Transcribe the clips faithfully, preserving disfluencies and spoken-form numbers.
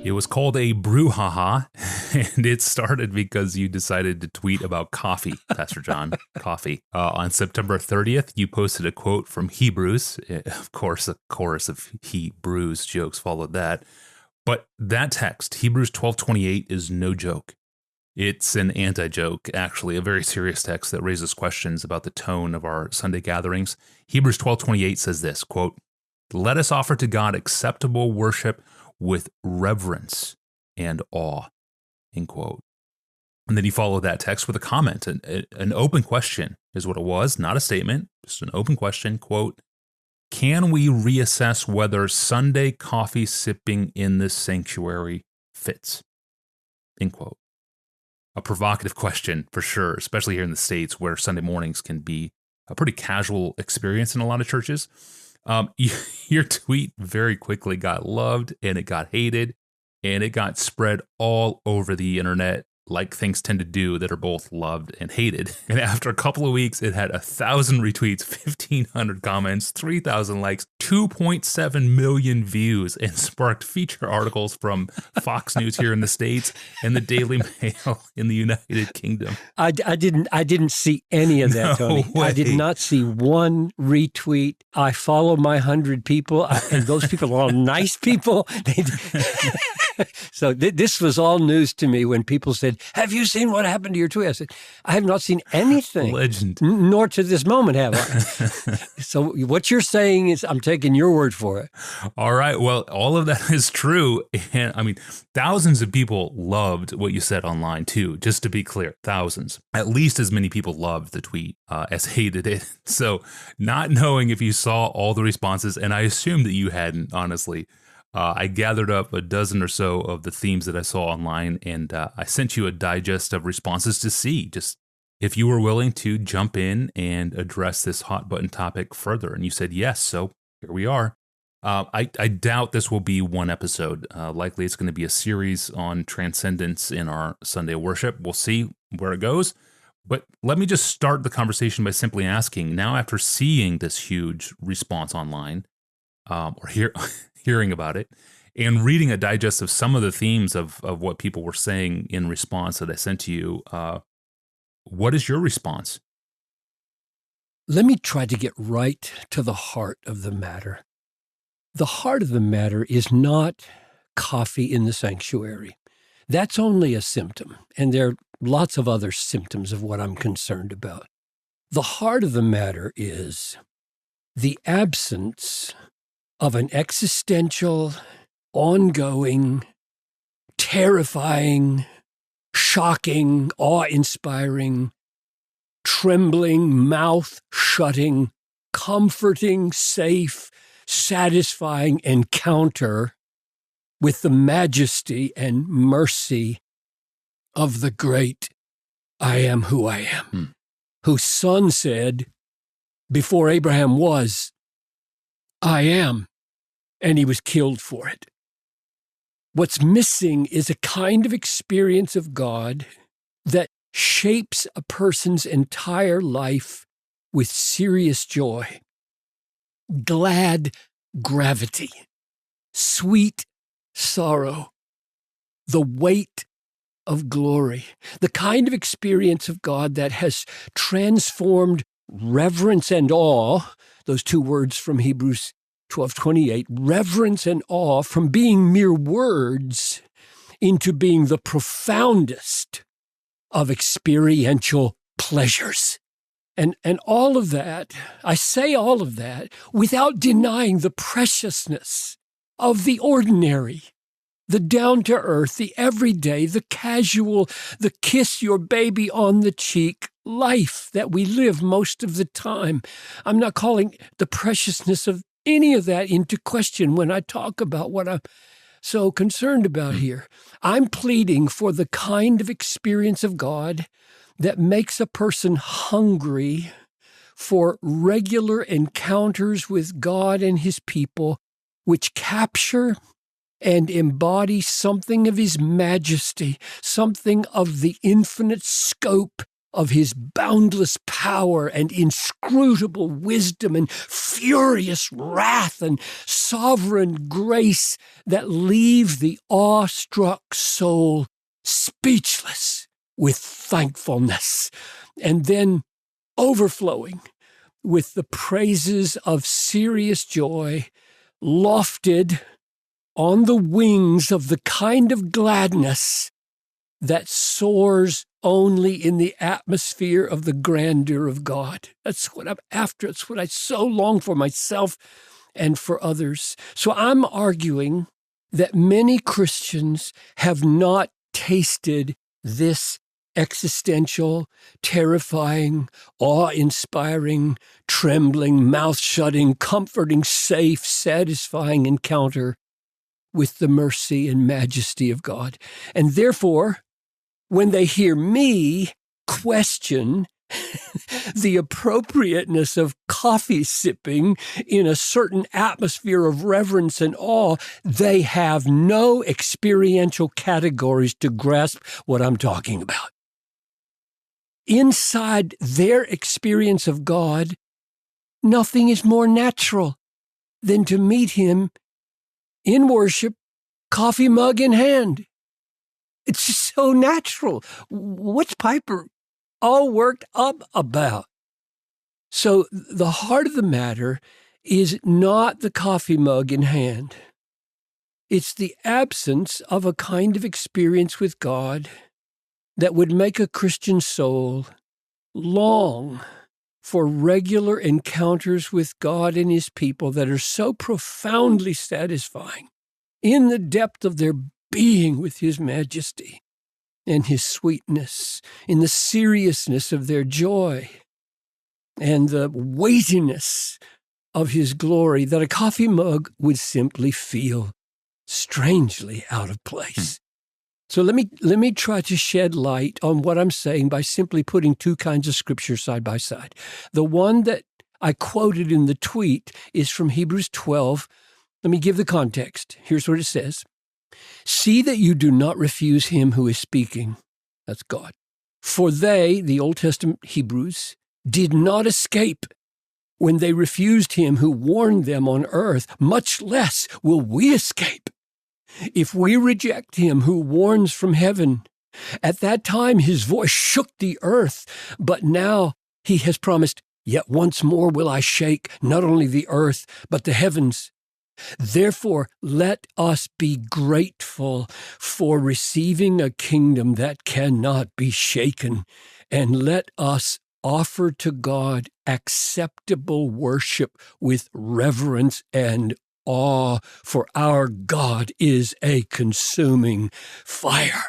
It was called a brouhaha, and it started because you decided to tweet about coffee, Pastor John, coffee. Uh, on September thirtieth, you posted a quote from Hebrews. Of course, a chorus of Hebrews jokes followed that. But that text, Hebrews twelve twenty-eight, is no joke. It's an anti-joke, actually, a very serious text that raises questions about the tone of our Sunday gatherings. Hebrews twelve twenty-eight says this, quote, "Let us offer to God acceptable worship with reverence and awe," end quote. And then he followed that text with a comment. An, an open question is what it was, not a statement, just an open question, quote, "Can we reassess whether Sunday coffee sipping in this sanctuary fits?" End quote. A provocative question for sure, especially here in the States where Sunday mornings can be a pretty casual experience in a lot of churches. Um, your tweet very quickly got loved and it got hated and it got spread all over the internet like things tend to do that are both loved and hated. And after a couple of weeks, it had a thousand retweets, fifteen hundred comments, three thousand likes, two point seven million views, and sparked feature articles from Fox News here in the States and the Daily Mail in the United Kingdom. I, I didn't I didn't see any of that, No Tony. way. I did not see one retweet. I follow my hundred people, I, and those people are all nice people. They, so th- this was all news to me when people said, "Have you seen what happened to your tweet?" I said, "I have not seen anything. Legend. N- nor to this moment have I." So what you're saying is I'm taking your word for it. All right. Well, all of that is true. And I mean, thousands of people loved what you said online, too, just to be clear. Thousands. At least as many people loved the tweet uh, as hated it. So not knowing if you saw all the responses, and I assume that you hadn't, honestly, Uh, I gathered up a dozen or so of the themes that I saw online, and uh, I sent you a digest of responses to see just if you were willing to jump in and address this hot button topic further. And you said yes, so here we are. Uh, I, I doubt this will be one episode. Uh, likely it's going to be a series on transcendence in our Sunday worship. We'll see where it goes. But let me just start the conversation by simply asking, now after seeing this huge response online, um, or hear, hearing about it, and reading a digest of some of the themes of, of what people were saying in response that I sent to you, uh, what is your response? Let me try to get right to the heart of the matter. The heart of the matter is not coffee in the sanctuary. That's only a symptom, and there are lots of other symptoms of what I'm concerned about. The heart of the matter is the absence of an existential, ongoing, terrifying, shocking, awe-inspiring, trembling, mouth-shutting, comforting, safe, satisfying encounter with the majesty and mercy of the great I am who I am, hmm. whose son said, before Abraham was, I am, and he was killed for it. What's missing is a kind of experience of God that shapes a person's entire life with serious joy, glad gravity, sweet sorrow, the weight of glory, the kind of experience of God that has transformed reverence and awe, those two words from Hebrews twelve twenty-eight, reverence and awe from being mere words into being the profoundest of experiential pleasures. And, and all of that, I say all of that without denying the preciousness of the ordinary, the down-to-earth, the everyday, the casual, the kiss your baby on the cheek life that we live most of the time. I'm not calling the preciousness of any of that into question when I talk about what I'm so concerned about here. I'm pleading for the kind of experience of God that makes a person hungry for regular encounters with God and his people, which capture and embody something of his majesty, something of the infinite scope of his boundless power and inscrutable wisdom and furious wrath and sovereign grace that leave the awestruck soul speechless with thankfulness, and then overflowing with the praises of serious joy, lofted on the wings of the kind of gladness that soars only in the atmosphere of the grandeur of God. That's what I'm after. It's what I so long for myself and for others. So I'm arguing that many Christians have not tasted this existential, terrifying, awe-inspiring, trembling, mouth-shutting, comforting, safe, satisfying encounter with the mercy and majesty of God. And therefore, when they hear me question the appropriateness of coffee sipping in a certain atmosphere of reverence and awe, they have no experiential categories to grasp what I'm talking about. Inside their experience of God, nothing is more natural than to meet him in worship, coffee mug in hand. It's just so natural. What's Piper all worked up about? So the heart of the matter is not the coffee mug in hand. It's the absence of a kind of experience with God that would make a Christian soul long for regular encounters with God and his people that are so profoundly satisfying in the depth of their being with his majesty and his sweetness, in the seriousness of their joy and the weightiness of his glory, that a coffee mug would simply feel strangely out of place. So let me let me try to shed light on what I'm saying by simply putting two kinds of scripture side by side. The one that I quoted in the tweet is from Hebrews twelve. Let me give the context. Here's what it says. See that you do not refuse him who is speaking. That's God. For they, the Old Testament Hebrews, did not escape when they refused him who warned them on earth. Much less will we escape if we reject him who warns from heaven. At that time his voice shook the earth, but now he has promised, yet once more will I shake not only the earth, but the heavens. Therefore, let us be grateful for receiving a kingdom that cannot be shaken, and let us offer to God acceptable worship with reverence and awe, for our God is a consuming fire.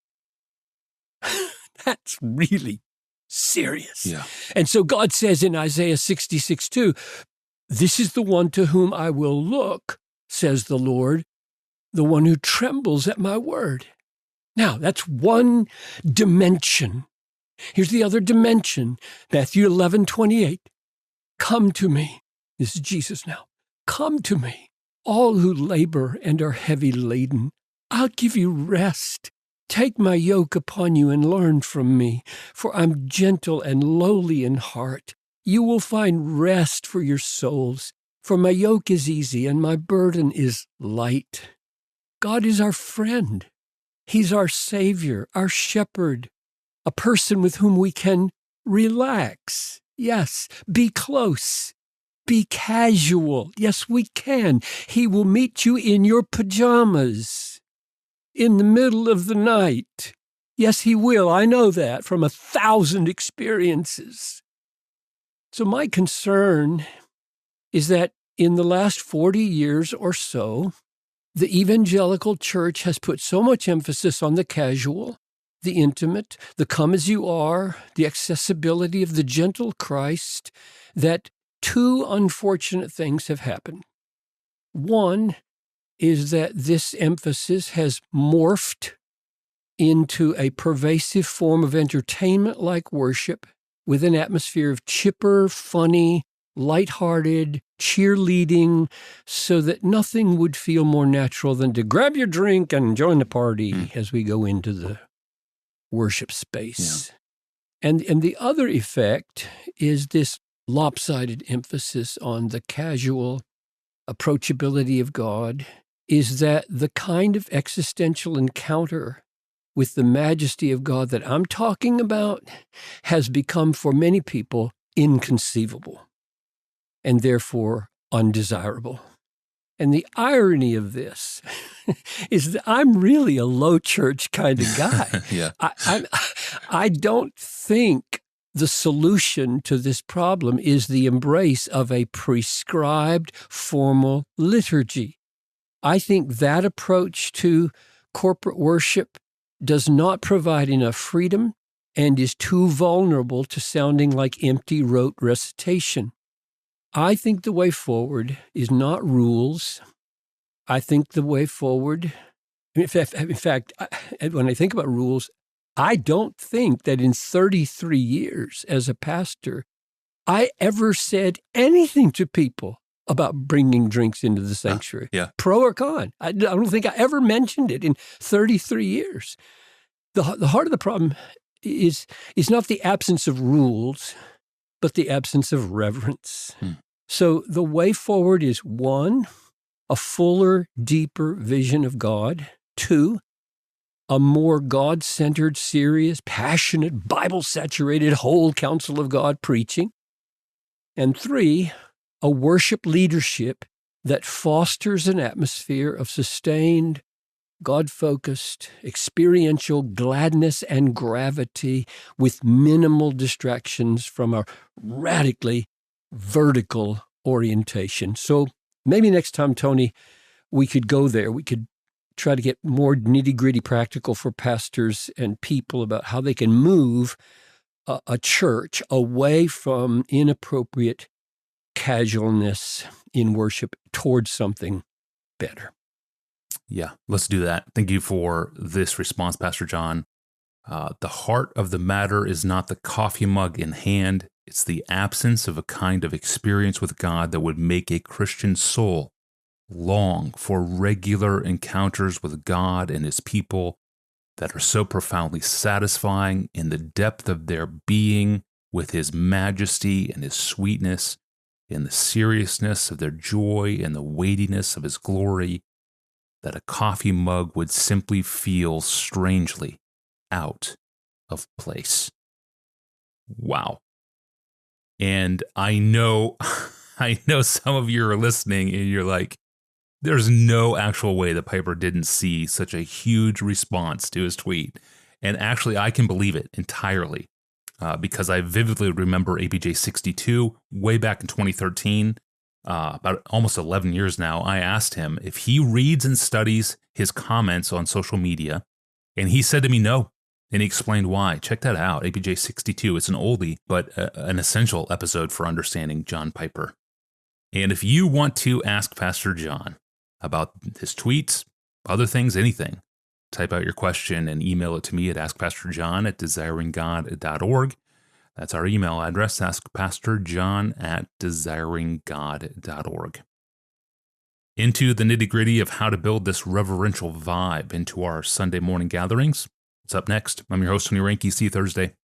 That's really serious. Yeah. And so God says in Isaiah sixty-six two, this is the one to whom I will look, says the Lord, the one who trembles at my word. Now, that's one dimension. Here's the other dimension, Matthew eleven twenty-eight. Come to me. This is Jesus now. Come to me, all who labor and are heavy laden. I'll give you rest. Take my yoke upon you and learn from me, for I'm gentle and lowly in heart. You will find rest for your souls, for my yoke is easy and my burden is light. God is our friend. He's our Savior, our shepherd, a person with whom we can relax. Yes, be close. Be casual. Yes, we can. He will meet you in your pajamas in the middle of the night. Yes, he will. I know that from a thousand experiences. So my concern is that in the last forty years or so, the evangelical church has put so much emphasis on the casual, the intimate, the come as you are, the accessibility of the gentle Christ, that two unfortunate things have happened. One is that this emphasis has morphed into a pervasive form of entertainment like worship with an atmosphere of chipper, funny, lighthearted, cheerleading, so that nothing would feel more natural than to grab your drink and join the party mm. as we go into the worship space. And, and the other effect is this lopsided emphasis on the casual approachability of God, is that the kind of existential encounter with the majesty of God that I'm talking about has become for many people inconceivable and therefore undesirable. And the irony of this is that I'm really a low church kind of guy. yeah. I, I, I don't think the solution to this problem is the embrace of a prescribed formal liturgy. I think that approach to corporate worship does not provide enough freedom and is too vulnerable to sounding like empty rote recitation. I think the way forward is not rules. I think the way forward, in fact, in fact, when I think about rules, I don't think that in thirty-three years as a pastor, I ever said anything to people about bringing drinks into the sanctuary, uh, yeah. pro or con. I, I don't think I ever mentioned it in thirty-three years. The, the heart of the problem is, is not the absence of rules, but the absence of reverence. Hmm. So the way forward is, one, a fuller, deeper vision of God. Two, a more God-centered, serious, passionate, Bible-saturated whole counsel of God preaching. And three, a worship leadership that fosters an atmosphere of sustained, God-focused, experiential gladness and gravity with minimal distractions from a radically vertical orientation. So maybe next time, Tony, we could go there. We could try to get more nitty-gritty practical for pastors and people about how they can move a, a church away from inappropriate casualness in worship towards something better. Yeah, let's do that. Thank you for this response, Pastor John. Uh, the heart of the matter is not the coffee mug in hand. It's the absence of a kind of experience with God that would make a Christian soul long for regular encounters with God and His people that are so profoundly satisfying in the depth of their being with His majesty and His sweetness, in the seriousness of their joy and the weightiness of His glory, that a coffee mug would simply feel strangely out of place. Wow. And I know, I know some of you are listening and you're like, there's no actual way that Piper didn't see such a huge response to his tweet. And actually, I can believe it entirely uh, because I vividly remember A P J sixty-two way back in twenty thirteen, uh, about almost eleven years now. I asked him if he reads and studies his comments on social media, and he said to me no. And he explained why. Check that out, A P J sixty-two. It's an oldie, but uh, an essential episode for understanding John Piper. And if you want to ask Pastor John about his tweets, other things, anything, type out your question and email it to me at ask pastor john at desiring god dot org. That's our email address, askpastorjohn at desiring god dot org. Into the nitty-gritty of how to build this reverential vibe into our Sunday morning gatherings. What's up next? I'm your host, Tony Reinke. See you Thursday.